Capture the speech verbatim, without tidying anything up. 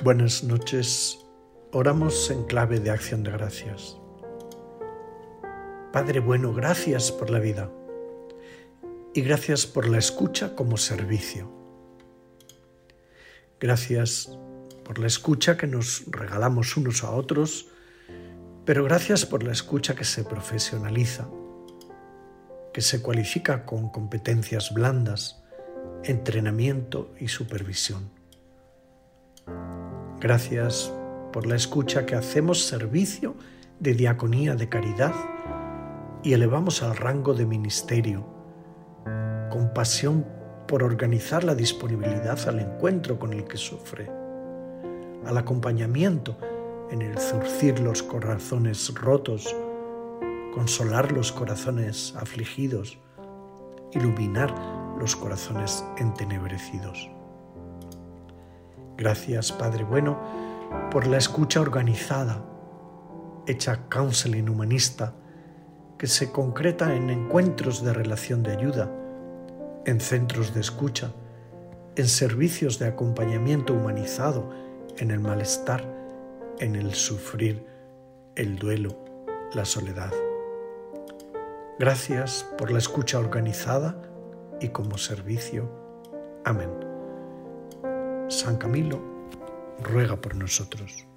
Buenas noches. Oramos en clave de acción de gracias. Padre bueno, gracias por la vida y gracias por la escucha como servicio. Gracias por la escucha que nos regalamos unos a otros, pero gracias por la escucha que se profesionaliza, que se cualifica con competencias blandas, entrenamiento y supervisión. Gracias por la escucha que hacemos servicio de diaconía de caridad y elevamos al rango de ministerio, con pasión por organizar la disponibilidad al encuentro con el que sufre, al acompañamiento en el zurcir los corazones rotos, consolar los corazones afligidos, iluminar los corazones entenebrecidos. Gracias, Padre bueno, por la escucha organizada, hecha counseling humanista, que se concreta en encuentros de relación de ayuda, en centros de escucha, en servicios de acompañamiento humanizado, en el malestar, en el sufrir, el duelo, la soledad. Gracias por la escucha organizada y como servicio. Amén. San Camilo ruega por nosotros.